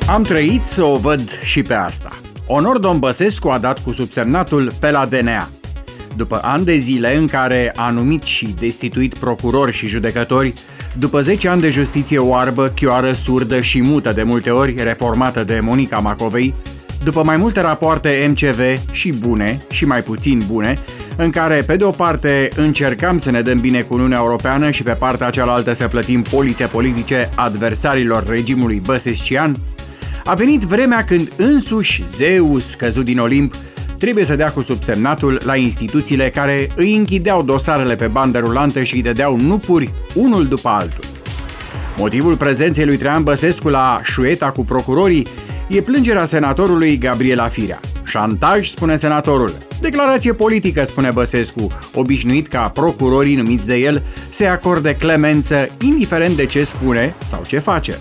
Am trăit să o văd și pe asta. Onor Don Băsescu a dat cu subsemnatul pe la DNA. După ani de zile în care a numit și destituit procurori și judecători, după 10 ani de justiție oarbă, chioară, surdă și mută de multe ori, reformată de Monica Macovei, după mai multe rapoarte MCV și bune și mai puțin bune, în care pe de o parte încercam să ne dăm bine cu Uniunea Europeană și pe partea cealaltă să plătim polițe politice adversarilor regimului băsescian, a venit vremea când însuși Zeus căzut din Olimp trebuie să dea cu subsemnatul la instituțiile care îi închideau dosarele pe bandă rulantă și îi dădeau nupuri unul după altul. Motivul prezenței lui Traian Băsescu la șueta cu procurorii e plângerea senatorului Gabriela Firea. Șantaj, spune senatorul. Declarație politică, spune Băsescu, obișnuit ca procurorii numiți de el să-i acorde clemență indiferent de ce spune sau ce face.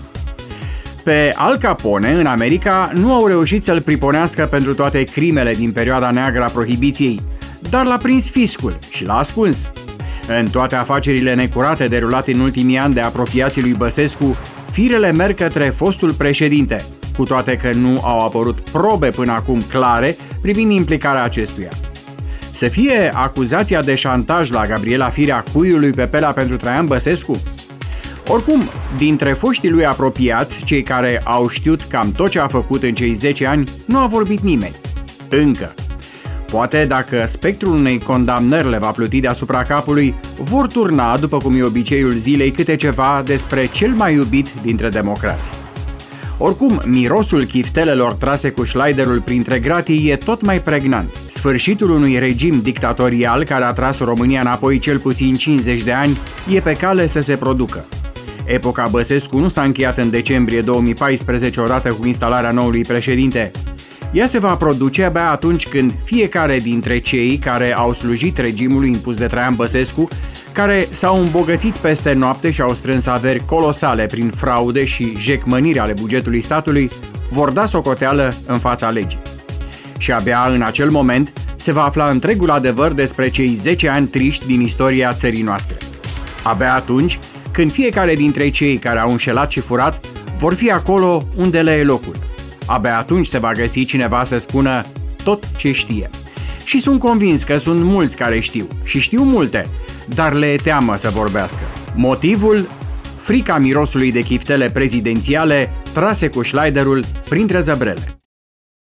Pe Al Capone, în America, nu au reușit să-l priponească pentru toate crimele din perioada neagră a prohibiției, dar l-a prins fiscul și l-a ascuns. În toate afacerile necurate derulate în ultimii ani de apropiații lui Băsescu, firele merg către fostul președinte, cu toate că nu au apărut probe până acum clare privind implicarea acestuia. Să fie acuzația de șantaj la Gabriela Firea cuiului pe pelea pentru Traian Băsescu? Oricum, dintre foștii lui apropiați, cei care au știut cam tot ce a făcut în cei 10 ani, nu a vorbit nimeni. Încă. Poate dacă spectrul unei condamnări le va pluti deasupra capului, vor turna, după cum e obiceiul zilei, câte ceva despre cel mai iubit dintre democrați. Oricum, mirosul chiftelelor trase cu șlaiderul printre gratii e tot mai pregnant. Sfârșitul unui regim dictatorial care a tras România înapoi cel puțin 50 de ani e pe cale să se producă. Epoca Băsescu nu s-a încheiat în decembrie 2014 odată cu instalarea noului președinte. Ea se va produce abia atunci când fiecare dintre cei care au slujit regimului impus de Traian Băsescu, care s-au îmbogățit peste noapte și au strâns averi colosale prin fraude și jecmăniri ale bugetului statului, vor da socoteală în fața legii. Și abia în acel moment se va afla întregul adevăr despre cei 10 ani triști din istoria țării noastre. Abia atunci când fiecare dintre cei care au înșelat și furat vor fi acolo unde le e locul. Abia atunci se va găsi cineva să spună tot ce știe. Și sunt convins că sunt mulți care știu și știu multe, dar le e teamă să vorbească. Motivul? Frica mirosului de chiftele prezidențiale trase cu șlaiderul printre zăbrele.